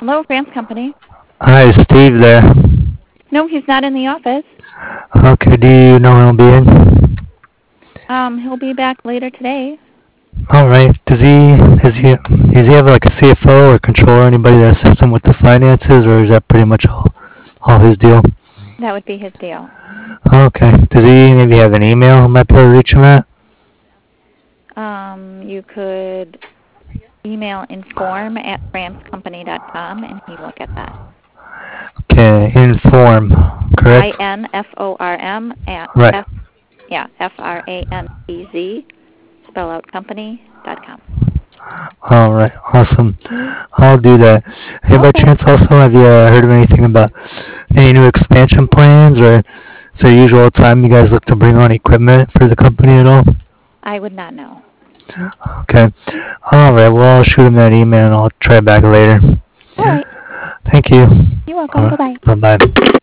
Hello, France Company. Hi, is Steve there? No, he's not in the office. Okay, do you know when he'll be in? He'll be back later today. Alright, does he have like a CFO or controller, anybody that assists him with the finances, or is that pretty much all his deal? That would be his deal. Okay, does he maybe have an email I might be able to reach him at? You could email inform@francecompany.com and he will get that. Okay, inform, correct? INFORM at Right. FRANCZ, spell out company.com. Alright, awesome. I'll do that. Hey, by Okay. chance also, have you heard of anything about any new expansion plans, or is there usual time you guys look to bring on equipment for the company at all? I would not know. Okay. Alright, well, I'll shoot him that email and I'll try back later. All right. Thank you. You're welcome. Alright, Bye-bye. bye-bye.